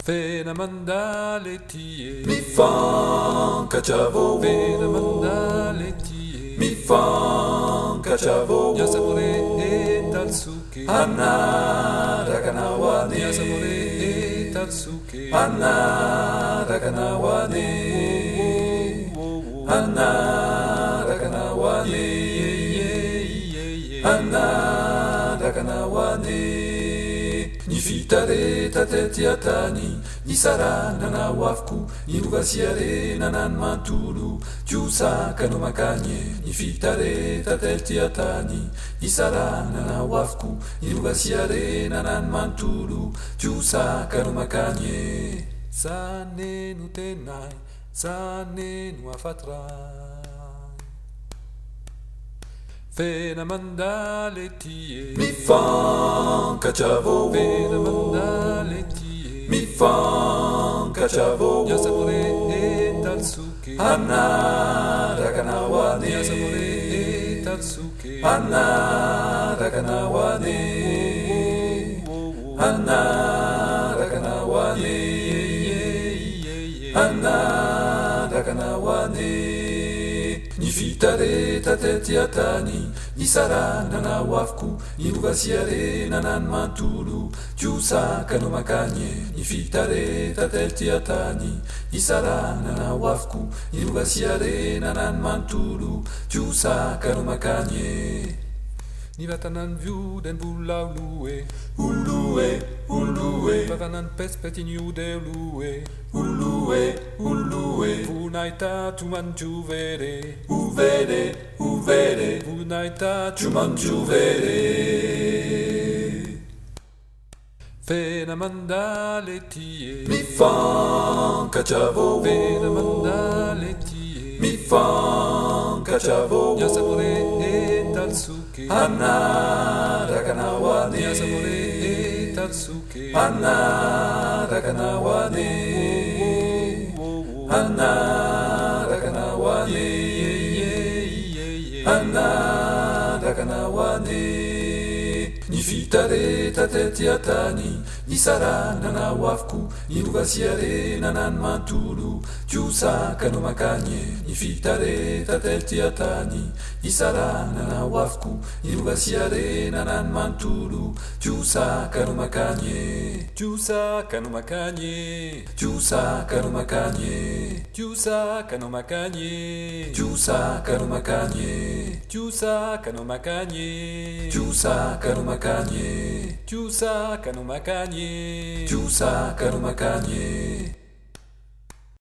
Fena mandaletie, mi fan cacciavo, fena mandaletie, mi fan cacciavo, mia sapore e talsuke, Anna Rakanawane, mia sapore e talsuke, Anna Rakanawane, Anna Rakanawane, Anna Rakanawane. Ni fitare tatety atany, ni sara nanawafku, ni lugasiare nanan mantulu, tiusaka no makanye. Ni fitare tatety atany, ni sara nanawafku, ni lugasiare nanan mantulu, tiusaka no makanye. Sane nu tenai, sane nu afatrai. Fena mandaletie, Mi fan cacciavo, fena mandaletie, mi fan cacciavo, mia sapore e talsuke, Anna Rakanawane, mia sapore e talsuke, Anna Rakanawane, Anna Rakanawane, Anna Rakanawane. Ni fitare tatety atany, ni sara nanawafku, ni lugasiare nanan mantulu, tiusaka no makanye. Ni fitare tatety atany, ni sara nanawafku, ni lugasiare nanan mantulu, tiusaka no makanye. ni vatanan viuden bullaulue, Ulue, ulue, vatanan pespetin judeulue, ulue, ulue, punaita tumanju vere, uvere, uvere, punaita ciumangiu vere. fena mandaletie, Mi fan cacciavo, fena mandaletie, mi fan cacciavo, mia sapore e talsuke, Anna Rakanawane, mia sapore e talsuke, Anna Rakanawane, Anna Rakanawane, Anna Rakanawane. Ni fitare tatety atany, ni sara nanawafku, ni lugasiare nanan mantulu, tiusaka no makanye. Ni fitare tatety atany, ni sara nanawafku, ni lugasiare nanan mantulu, tiusaka no makanye. tiusaka no makanye, Tiusaka no makanye, tiusaka no makanye, tiusaka no makanye, tiusaka no makanye, tiusaka no makanye, tiusaka no makanye. tiusaka no makanye.